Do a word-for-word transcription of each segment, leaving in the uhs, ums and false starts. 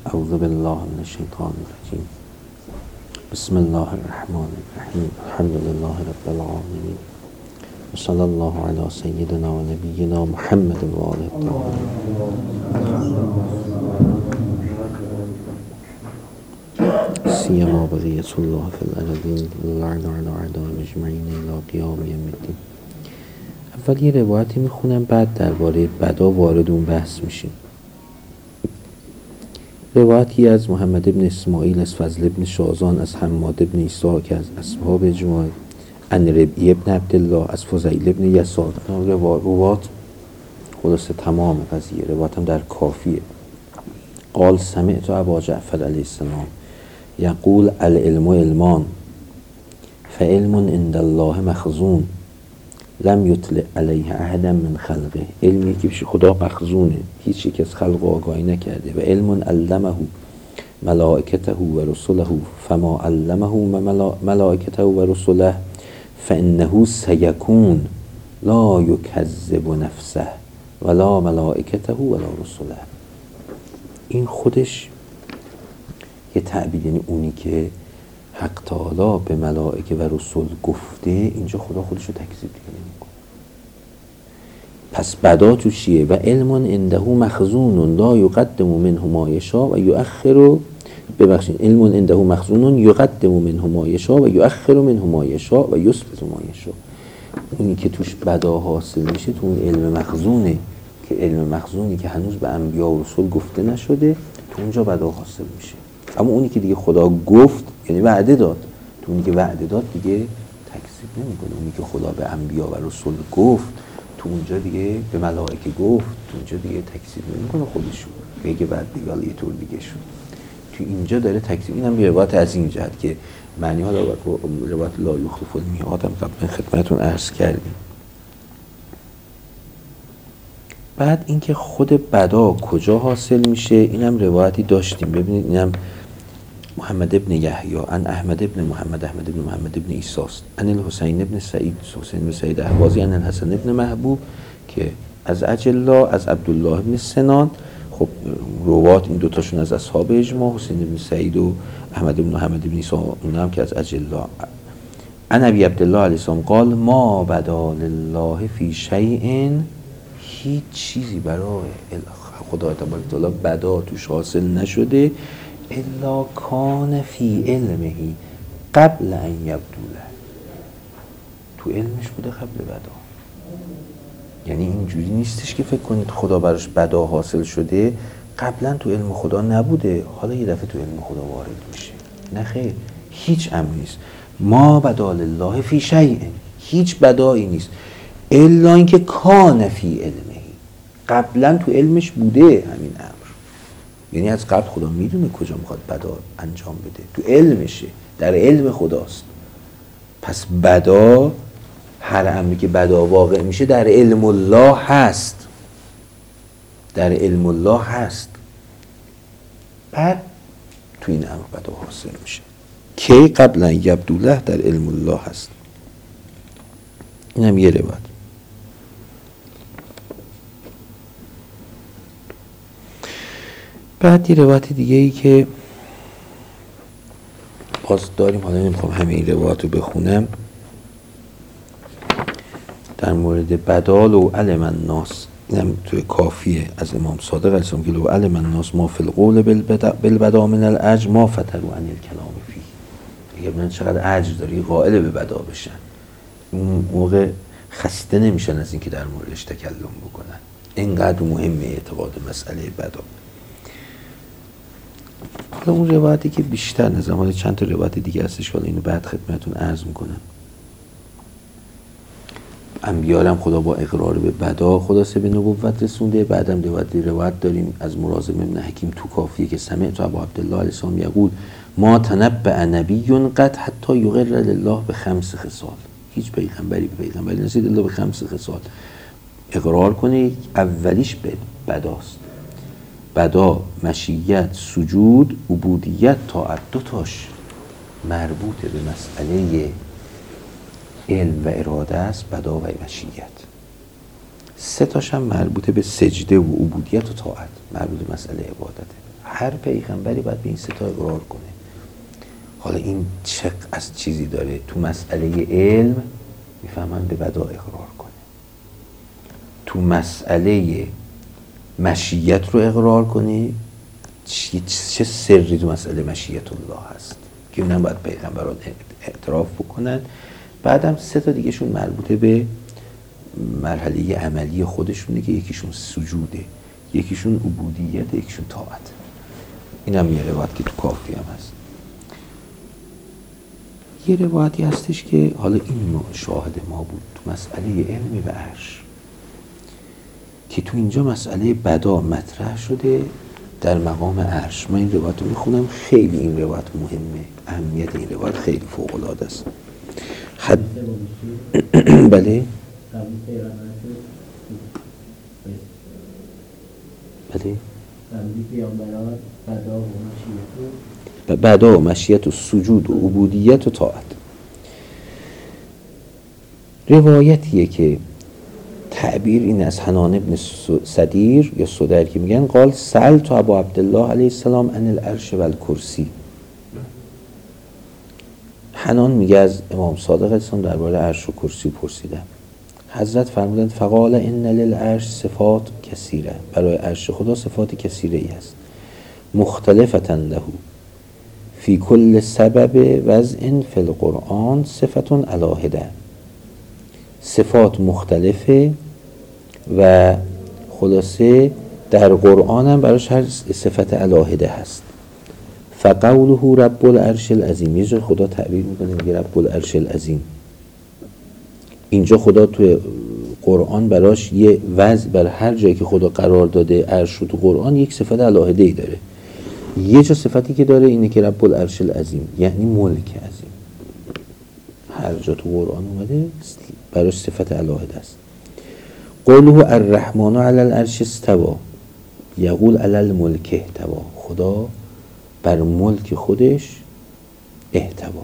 اعوذ بالله من الشیطان الرجیم. بسم الله الرحمن الرحیم. الحمد لله رب العالمین و صلی الله علی سیدنا و نبینا محمد و آله الطاهرین. سیما بقیت الله فی الارضین واللعن علی اعدائهم اجمعین الی قیام یوم الدین. اول یه روایتی میخونم، بعد درباره بدا وارد اون بحث میشیم. روایتی از محمد ابن اسماعیل از فضل ابن شازان از حماد ابن عیسی که از اصحاب اجماع، ان ربیع ابن عبدالله از فضیل ابن یسار. روایات خلاصه تمام قضیه، روایت هم در کافیه. قال سمعت ابا جعفر علیه السلام یقول العلم علمان فعلم عند الله مخزون لم یطلع علیه احدا من خلقه. علمی که پیش خدا مخزونه، هیچ یک از خلق آگاهی نکرده. و علم علمه ملائکته و رسله فما علمه ملائکته و رسله فانه سیکون لا یکذب نفسه ولا ملائکته ولا رسله. این خودش یه تعبیر، یعنی اونی که حق تعالی به ملائکه و رسول گفته، اینجا خدا خودشو تکذیب دیگه نمیکنه. پس بدا تو چیه؟ و علم عنده مخزون لا یقدم منه ما یشاء و یؤخر. ببخشید، علم عنده مخزون یقدم منه ما یشاء و یؤخر منه ما یشاء و یثبت ما یشاء. اونی که توش بدا حاصل میشه تو اون علم مخزونه، که علم مخزونی که هنوز به انبیا و رسول گفته نشده، تو اونجا بدا حاصل میشه. اما اونی که دیگه خدا گفت، یعنی وعده داد، تو اونی که وعده داد دیگه تکذیب نمیکنه. اونی که خدا به انبیا و رسول گفت، تو اونجا دیگه به ملائکه گفت، تو اونجا دیگه تکذیب نمیکنه خودشون، بگه بعد دیگه حالا یه طور دیگه شد. تو اینجا داره تکذیب. اینم یه روایت از این جهت که معنی ها روایت لا یخلف المیعاد هم قبلا خدمتتون عرض کردیم. بعد اینکه خود بدا کجا حاصل میشه، اینم روایتی داشتیم. ببینید اینم محمد ابن یحیی عن احمد ابن محمد احمد ابن محمد ابن عیسی است، عن الحسین ابن سعید حسین ابن سعید اهوازی، عن الحسن ابن محبوب که از اجلا از عبدالله ابن سنان. خب روات این دوتاشون از اصحاب اجماع، حسین ابن سعید و احمد ابن محمد ابن عیسی، اونها هم که از اجلا. عن ابی عبدالله علیه السلام قال ما بدا لله فی شیء، هیچ چیزی برای خدا تبارک و تعالی بدا توش حاصل نشده الا کان فی علمه قبل ان یبدوله. تو علمش بوده قبل بدا. یعنی اینجوری نیستش که فکر کنید خدا براش بدا حاصل شده، قبلا تو علم خدا نبوده، حالا یه دفعه تو علم خدا وارد میشه. نه خیر، هیچ امری نیست. ما بدا لله فی شیء، هیچ بدایی نیست الا اینکه کان فی علمه، قبلا تو علمش بوده همین امر. یعنی از قبل خدا میدونه کجا میخواد بدا انجام بده، تو علمشه، در علم خداست. پس بدا، هر امری که بدا واقع میشه در علم الله هست، در علم الله هست. بعد تو این امر بدا حاصل میشه که قبلا یبدوله در علم الله هست. اینم یه روایت. بعد یه روایت دیگه ای که باز داریم، حالا نمیخوام همه این روایت رو بخونم، در مورد بدال و علم الناس. اینم توی کافیه از امام صادق علیه السلام که لو علم الناس ما فی القول بالبدا من العجز ما فتروا عن الکلام فیه. دیگه ببینن چقدر عجز داری قائل به بدا بشن، اون موقع خسته نمیشن از اینکه در موردش تکلم بکنن. اینقدر مهمه اعتقاد مسئله بدا. حالا اون روایتی که بیشتر نظام، حالا چند تا روایت دیگه هستش که اینو بعد خدمتتون عرض میکنم. انبیاء هم خدا با اقرار به بدا خلاصه به نبوت رسونده. بعدم روایت روایت داریم از مرازم ابن حکیم تو کافیه که سمعت ابا عبدالله علیه السلام یقول ما تنبأ نبی قط حتی یقر لله به خمس خصال. هیچ پیغمبری به پیغمبری نرسید الا به خمس خصال اقرار کنه. اولیش بداست. بدا، مشیت، سجود، عبودیت، طاعت. دو تاش مربوط به مسئله علم و اراده است، بدا و مشیت. سه تاش هم مربوط به سجده و عبودیت و طاعت، مربوط به مسئله عبادته. هر پیغمبری باید به این سه تا اقرار کنه. حالا این چه از چیزی داره؟ تو مسئله علم میفهمن به بدا اقرار کنه، تو مسئله مشیت رو اقرار کنه. چه سری تو مسئله مشیت الله هست که اونم باید پیغمبران اعتراف بکنن. بعدم سه تا دیگهشون مربوطه به مرحله عملی خودشونه که یکیشون سجوده، یکیشون عبودیت، یکیشون طاعت. این هم یه روایت که تو کافی هم هست. یه روایتی هستش که حالا این شاهد ما بود تو مسئله علمی به عرش، که تو اینجا مسئله بدا مطرح شده در مقام عرش. من این روایت رو میخونم، خیلی این روایت مهمه، اهمیت این روایت خیلی فوق العاده است. حد بله بله بدا و مشیت و سجود و عبودیت و طاعت. روایتیه که تعبیر این از حنان ابن صدیر یا صدر که میگن قال سألت ابا عبدالله علیه السلام عن العرش و الکرسی. حنان میگه از امام صادق علیه السلام درباره عرش و کرسی پرسیدم. حضرت فرمودند فقال ان للعرش صفات کثیره، برای عرش خدا صفات کثیره ای هست. مختلفة له فی کل سبب وضع فی القرآن صفت علاهده. صفات مختلفه و خلاصه در قرآن هم براش هر صفت علاهده هست. فقوله رب العرش العظیم، یه جا خدا تعبیر میکنه میگه رب العرش العظیم. اینجا خدا تو قرآن براش یه وضع، بر هر جایی که خدا قرار داده عرش رو تو قرآن یک صفت علاهده ای داره. یه جا صفتی که داره اینه که رب العرش العظیم، یعنی ملک عظیم. هر جا تو قرآن اومده براش صفت علاهده است. قوله الرحمن علی العرش استوى یقول علی الملک احتوى، خدا بر ملک خودش احتوا.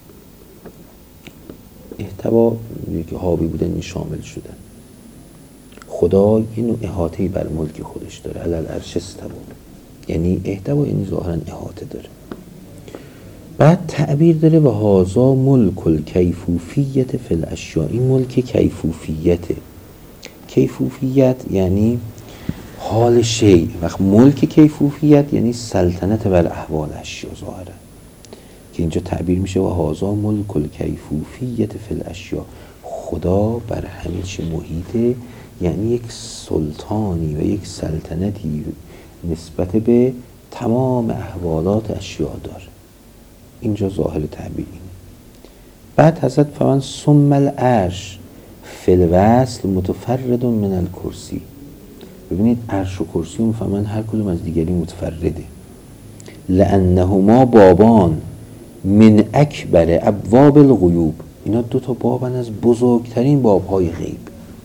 احتوا که حاوی بودن این شامل شدن. خدا یه نوع احاطه‌ای بر ملک خودش داره. علی العرش استوى یعنی احتوا، یعنی ظاهرا احاطه داره. بعد تعبیر داره و هازا ملک الکیفوفیت فی الاشیاء، این ملک کیفوفیته. کیفوفیت یعنی حال شیء، وقت ملک کیفوفیت یعنی سلطنت بر احوال اشیاء ظاهرا، که اینجا تعبیر میشه و هازا ملک الکیفوفیت فی الاشیاء، خدا بر همه چی محیطه، یعنی یک سلطانی و یک سلطنتی نسبت به تمام احوالات اشیاء داره. اینجا ظاهر تعبیر اینه. بعد حضرت فرمان ثم العرش فی الوصل متفرد من الکرسی. ببینید عرش و کرسی میفهمن هر کدوم از دیگری متفرده. لانهما بابان من اکبر ابواب الغیوب، اینا دو تا بابن از بزرگترین بابهای غیب.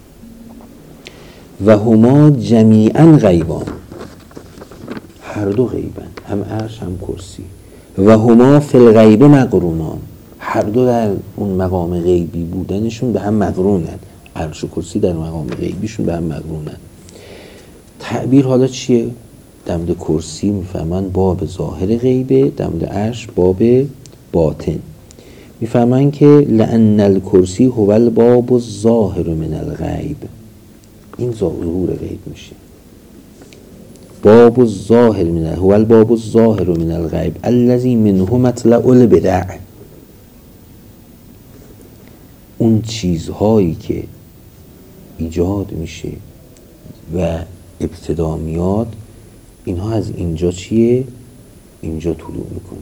و هما جمیعا غیبان، هر دو غیبن، هم عرش هم کرسی. و هما فی الغیب مقرونان، هر دو در اون مقام غیبی بودنشون به هم مقرونن. عرش و کرسی در مقام غیبیشون به هم مقرونن. تعبیر حالا چیه؟ دمد کرسی میفهمن باب ظاهر غیبه، دمد عرش باب باطن. میفهمن که لأن الکرسی هو الباب الظاهر من الغیب، این ظهور غیب میشه. باب الظاهر من هو الباب الظاهر من الغیب الذی منه مطلع البدع، اون چیزهایی که ایجاد میشه و ابتدا میاد، اینها از اینجا چیه؟ اینجا طلوع میکنه.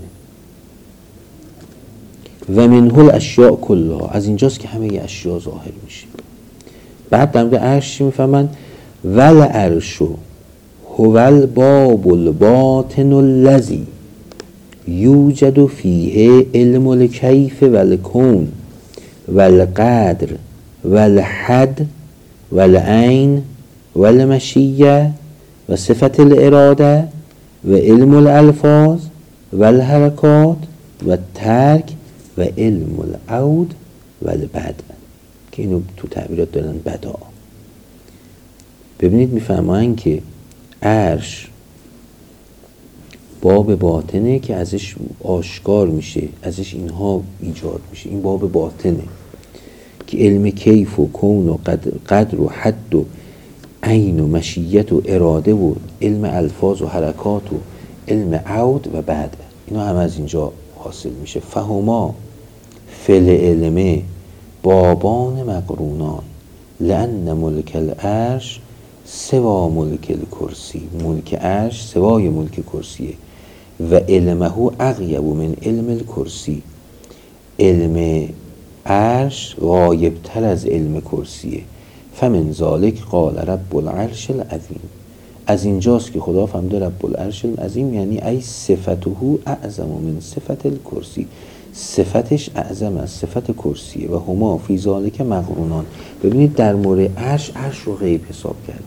و منه الاشیاء کلها، از اینجاست که همه اشیاء ظاهر میشه. بعد در مورد عرش میفهمن ول عرش هو الباب الباطن الذی یوجد فیه علم الکیف و الکون و القدر و الحد و العین و المشیه و صفت الاراده و علم الالفاظ و الحرکات و ترک و علم العود و البدء، که اینو تو تعبیرات دارن بدا. ببینید میفهمن که عرش باب باطنه که ازش آشکار میشه، ازش اینها ایجاد میشه. این باب باطنه که علم کیف و کون و قدر, قدر و حد و عین و مشیت و اراده و علم الفاظ و حرکات و علم عود و بعد، اینا هم از اینجا حاصل میشه. فهما فل علمه بابان مقرونان لأن ملک العرش سوا ملک الکرسی، ملک عرش سوای ملک کرسیه. و علمه اغیب من علم الکرسی، علم عرش غایب تر از علم کرسیه. فمن ذالک قال رب العرش العظیم، از اینجاست که خدا فهمده رب العرش العظیم یعنی ای صفته اعظم من صفت الکرسی، صفتش اعظم از صفت کرسیه. و هما فی ذالک مقرونان. ببینید در مورد عرش، عرش رو غیب حساب کردن.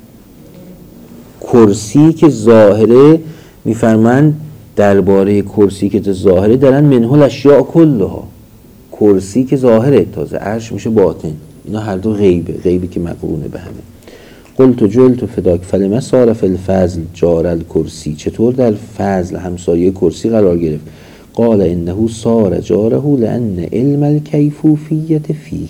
کرسی که ظاهره، میفرمن درباره کرسی که ظاهره دارن منه الاشیاء کلها، کرسی که ظاهره، تازه عرش میشه باطن. اینا هر دو غیبه، غیبی که مقرونه به همه. قلت جلت فداک فلما صار فی الفضل جار الکرسی، چطور در فضل همسایه کرسی قرار گرفت؟ قال انه صار جاره لان علم الکیفوفیت فیه،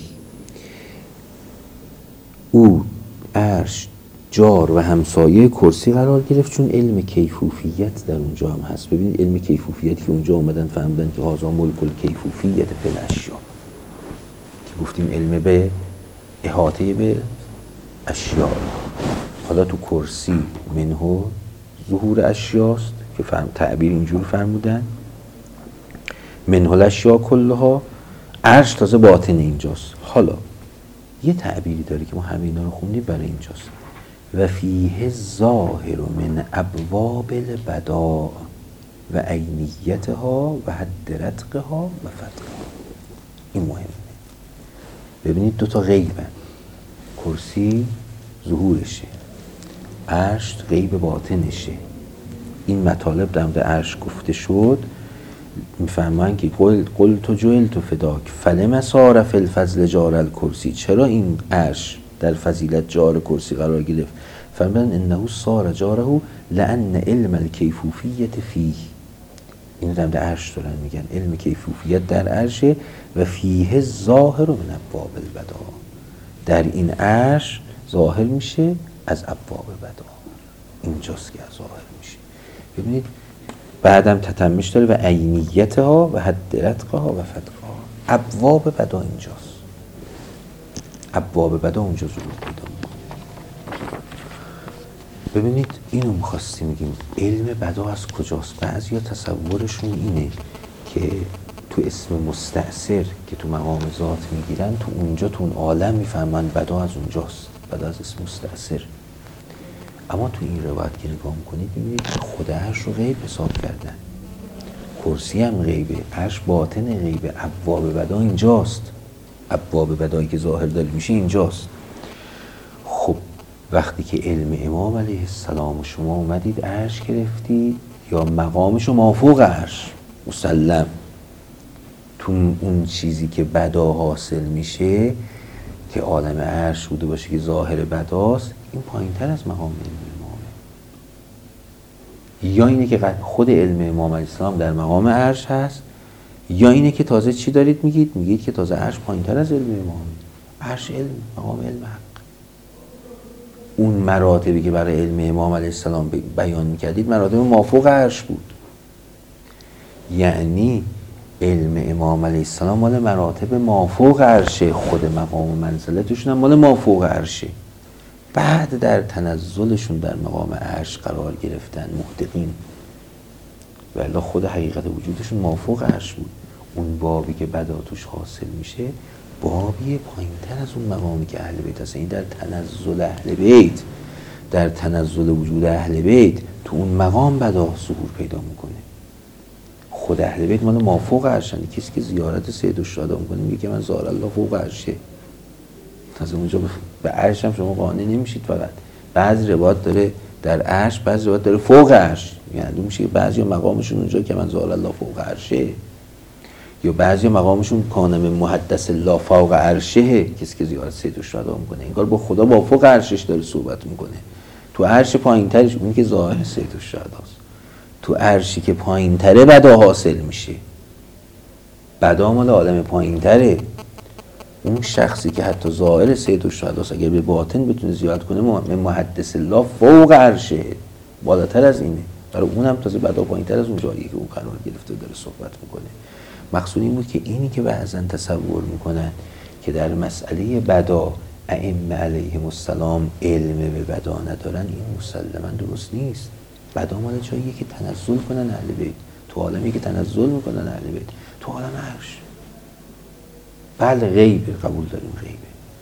او عرش جار و همسایه کرسی قرار گرفت چون علم کیفوفیت در اونجا هم هست. ببینید علم کیفوفیت که اونجا اومدن فهمیدن که هذا ملک الکیفوفیت فی الاشیاء، که گفتیم علم به احاطه به اشیاء. حالا تو کرسی منه ظهور اشیاست که فهم تعبیر اینجور فرمودن، منه الاشیاء کلها. عرش تازه باطن اینجاست. حالا یه تعبیری داره که ما همه اینا رو خوندیم برای اینجاست. و فیه الظاهر من ابواب البداء و عینیتها و حد رتقها و فتقها. این مهمه. ببینید دوتا غیبن، کرسی ظهورشه، عرش غیب باطنشه. این مطالب در مورد عرش گفته شد. میفهمن که قل قل تو جل تو فداک فلما صار فی الفضل جار الکرسی، چرا این عرش در فضیلت جار کرسی قرار گرفت؟ فرمودن انه صار جاره لان علم الکیفوفیت فیه. این در مورد عرش دارن میگن علم کیفوفیت در عرشه. و فیه الظاهر من ابواب البداء، در این عرش ظاهر میشه از ابواب بدا، اینجاست که ظاهر میشه. ببینید بعدم تتمش داره و عینیتها و حد رتقها و فتقها. ابواب بدا اینجاست، ابواب بدا اونجا ظهور پیدا میکنه. ببینید اینو میخواستیم میگیم علم بدا از کجاست. بعضیا تصورشون اینه که تو اسم مستأثر که تو مقام ذات میگیرن، تو اونجا تو اون عالم میفهمن بدا از اونجاست، بدا از اسم مستأثر. اما تو این روایت که نگاه میکنید میبینید که خود عرش رو غیب حساب کردن، کرسی هم غیبه، عرش باطن غیبه، ابواب بدا اینجاست، ابواب بدایی که ظاهر داره میشه اینجاست. خب وقتی که علم امام علیه السلام شما اومدید عرش گرفتید، یا مقامشو مافوق عرش مسلم، تو اون چیزی که بدا حاصل میشه که عالم عرش بوده باشه که ظاهر بداست، این پایین تر از مقام علم امامه. یا اینه که خود علم امام علیه السلام در مقام عرش هست، یا اینه که تازه چی دارید میگید؟ میگید که تازه عرش پایین تر از علم امامه. عرش علم، مقام علم حق. اون مراتبی که برای علم امام علیه السلام بیان میکردید مراتب مافوق عرش بود. یعنی علم امام علیه السلام مال مراتب مافوق عرشه، خود مقام و منزلتشون هم مال مافوق عرشه. بعد در تنزلشون در مقام عرش قرار گرفتن محدقین، ولی خود حقیقت وجودشون مافوق عرش بود. اون بابی که بدا توش حاصل میشه بابی پایین تر از اون مقامی که اهل بیت هست. این در تنزل اهل بیت، در تنزل وجود اهل بیت تو اون مقام بدا ظهور پیدا میکنه. خود اهل بیت مال مافوق عرشن. کسی که زیارت سید الشهدا میکنه میگه که من زار الله فوق عرشه. تازه اونجا به عرش هم شما قانع نمیشید. فقط بعضی روایت داره در عرش، بعضی روایت داره فوق عرش. یعنی میشه که بعضی مقامشون اونجا که من زار الله فوق عرشه، یا بعضی مقامشون کانم محدث الله فوق عرشه. کسی که زیارت سید الشهدا میکنه انگار با خدا با فوق عرشش داره صحبت میکنه. تو عرش پایینترش اون که ظاهر سید الشهداست. تو عرشی که پایین تره بدا حاصل میشه. بدا مال عالم پایین تره. اون شخصی که حتی ظاهر سید الشهداست اگر به باطن بتونه زیارت کنه محدث الله فوق عرشه، بالاتر از اینه. برای اونم تازه بدا پایین تر از اون جاییه که اون قرار گرفته داره صحبت میکنه. مقصود این بود که اینی که بعضن تصور میکنن که در مسئله بدا ائمه علیهم السلام علم به بدا ندارن، این مسلما درست نیست. بدا مال جاییه که تنزل کنن اهل بیت، تو عالمی که تنزل میکنن اهل بیت، تو عالم عرش. بله غیبه، قبول داریم غیبه.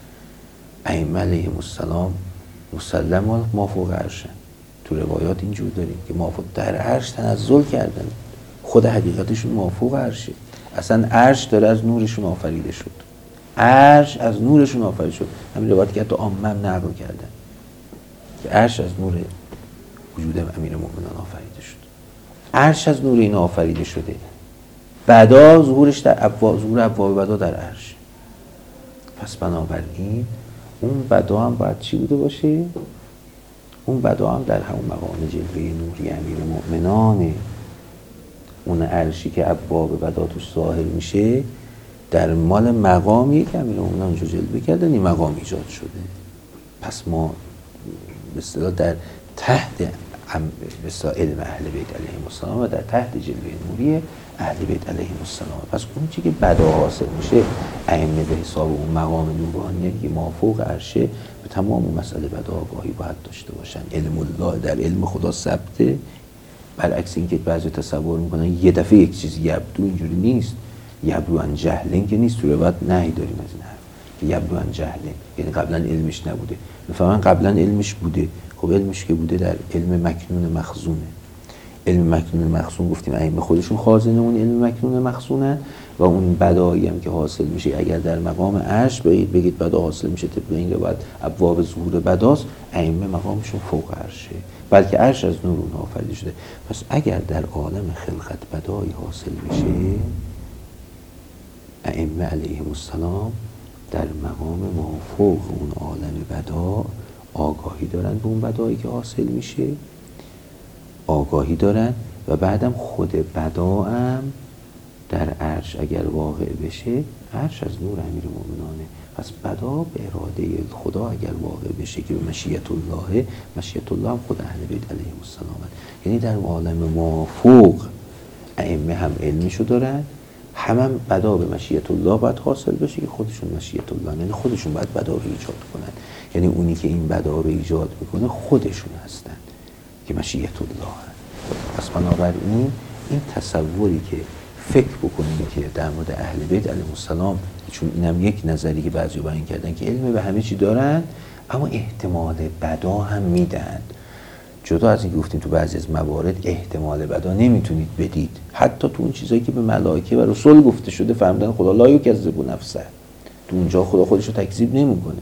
ائمه علیهم السلام مسلما ما فوق عرشن. تو روایات اینجور داریم که ما فوق در عرش تنزل کردن، خود حقیقتشون ما فوق عرشه. اصلا عرش داره از نورشون آفریده شد. عرش از نورشون آفریده شد. همین روایتی که حتی عامه نقل کردن که عرش از نور وجود امیرالمومنین آفریده شد. عرش از نور این آفریده شده. بدا ظهورش در ابواب، ظهور ابواب بدا در عرش. پس بنابراین اون بدا هم باید چی بوده باشه؟ اون بدا هم در همون مقام جلوه نوری امیرالمومنینه. اون عرشی که ابواب بدا توش ظاهر میشه در مال مقامیه که امیرالمومنین اونجا جلوه کردن، این مقام ایجاد شده. پس ما به اصطلاح در تحت به اصطلاح علم اهل بیت علیهم السلام و در تحت جلوه نوری اهل بیت علیهم السلام. پس اون چیزی که بدا حاصل میشه ائمه به حساب اون مقام نورانیه که ما فوق عرشه به تمام مسئله بدا آگاهی باید داشته باشن. علم الله در علم خدا ثبته، برعکس اینکه بعضی تصور میکنن یه دفعه یک چیز یبدو، اینجوری نیست. یبدو ان جهلن که نیست، تو روایت نهی داریم از این حرف که یبدو ان جهلن یعنی قبلا علمش نبوده. میفهمن قبلا علمش بوده. خب علمش که بوده در علم مکنون مخزونه. علم مکنون مخزون گفتیم ائمه خودشون خازن اون علم مکنون مخزونن و اون بدایی هم که حاصل میشه اگر در مقام عرش بگید بگید بدا حاصل میشه طبق این روایت ابواب ظهور بداست، ائمه مقامشون فوق عرشه، بلکه عرش از نور اون آفریده شده. پس اگر در عالم خلقت بدایی حاصل میشه، ائمه علیهم السلام در مقام مافوق اون عالم بدا آگاهی دارن به اون بدایی که حاصل میشه، آگاهی دارن و بعدم خود بدا هم در عرش اگر واقع بشه، عرش از نور امیرالمومنینه. پس بدا به اراده خدا اگر واقع بشه که به مشیت الله، مشیت الله هم خود اهل بیت علیهم السلام هست. یعنی در عالم مافوق ائمه هم علمشو دارن، هم هم بدا به مشیت الله باید حاصل بشه که خودشون مشیت الله، یعنی خودشون باید بدا رو ایجاد کنن. یعنی اونی که این بدا رو ایجاد میکنه خودشون هستن که مشیت الله هست. پس بنابراین این تصوری که فکر بکنیم که در مورد اهل بیت علیهم السلام، چون اینم یک نظری که بعضی بیان کردن که علم به همه چی دارن اما احتمال بدا هم میدن. جدا از این گفتیم تو بعضی از موارد احتمال بدا نمیتونید بدید، حتی تو اون چیزایی که به ملائکه و رسول گفته شده فرمودن خدا لا یکذب نفسه، تو اونجا خدا خودش رو تکذیب نمیکنه.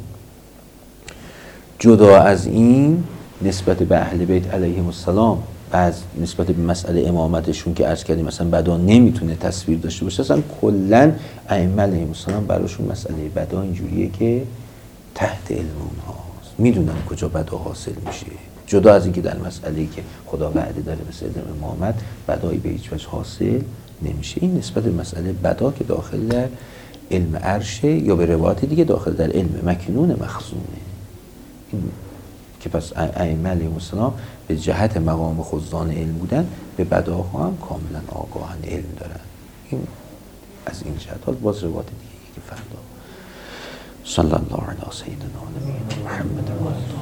جدا از این نسبت به اهل بیت علیهم السلام، بعض نسبت به مسئله امامتشون که عرض کردیم مثلا بدا نمیتونه تصویر داشته باشه، اصلا کلا ائمه علیهم السلام براشون مسئله بدا اینجوریه که تحت علم اونهاست، میدونن کجا بدا حاصل میشه. جدا از اینکه در مسئله‌ای که خدا وعده داره به سید امامت بدایی به هیچ وجه حاصل نمیشه. این نسبت به مسئله بدا که داخل در علم عرشه یا به روایت دیگه داخل در علم مکنون مخزونه. این که پس ائمه علیهم السلام به جهت مقام خزان علم بودن به بداها هم کاملا آگاهن علم دارن. این از این جهت. حال باز روایت دیگه که فردا صلی الله علیه سیدنا محمد